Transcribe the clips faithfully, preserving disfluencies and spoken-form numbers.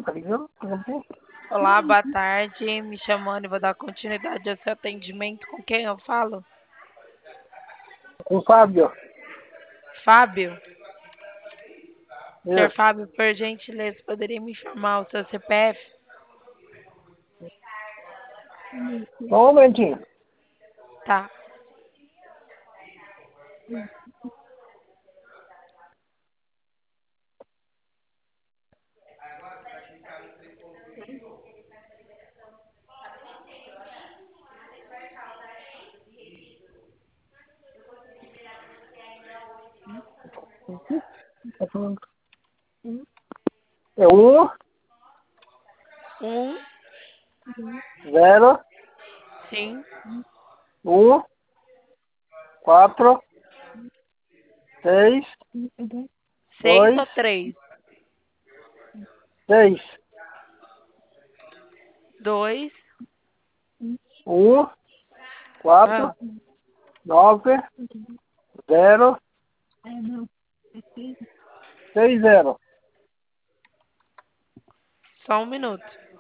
Olá, boa tarde. Me chamando e vou dar continuidade ao seu atendimento. Com quem eu falo? Com o Fábio. Fábio? Senhor Isso. Fábio, por gentileza, poderia me informar o seu C P F? Só um momentinho. Tá. É um, Um, zero, sim. um, quatro, seis, Seis dois, ou três? seis, Dois. um, Ah, quatro, nove, zero, seis, zero. só um minuto.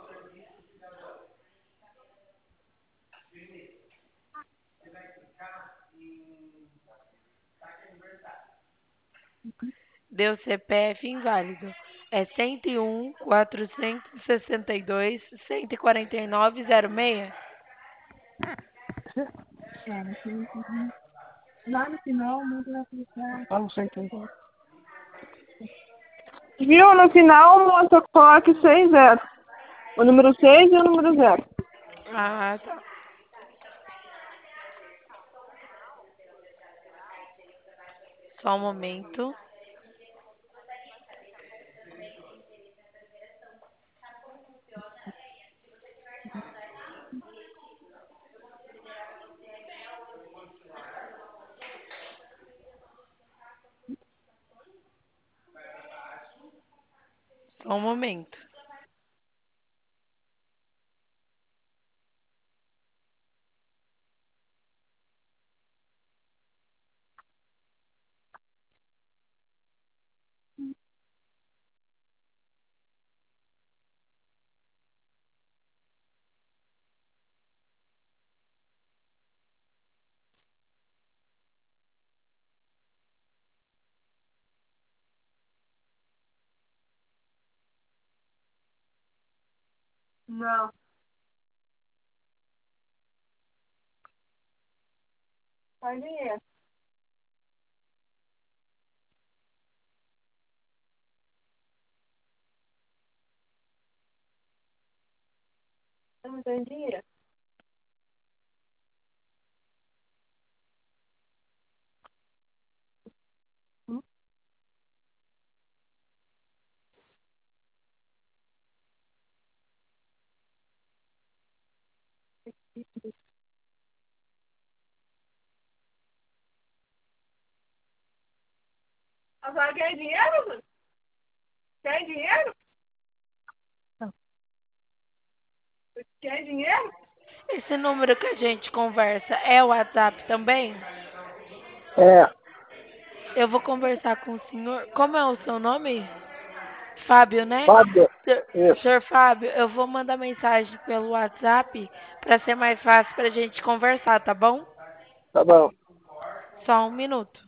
Deu C P F inválido. É cento e um, quatrocentos e sessenta e dois, cento e quarenta e nove, zero seis? Ah, não sei quem. Viu? No final, mostra, coloque seis zero. O número seis e o número zero. Ah, tá. Só um momento. Só um momento. Não. Faz dinheiro. Você não tem dinheiro? A senhora quer dinheiro, mano? Quer dinheiro? Quer dinheiro? Esse número que a gente conversa é o WhatsApp também? É, Eu vou conversar com o senhor. Como é o seu nome? Fábio, né? Fábio. Senhor Isso. senhor Fábio, eu vou mandar mensagem pelo WhatsApp para ser mais fácil para a gente conversar, tá bom? Tá bom. Só um minuto.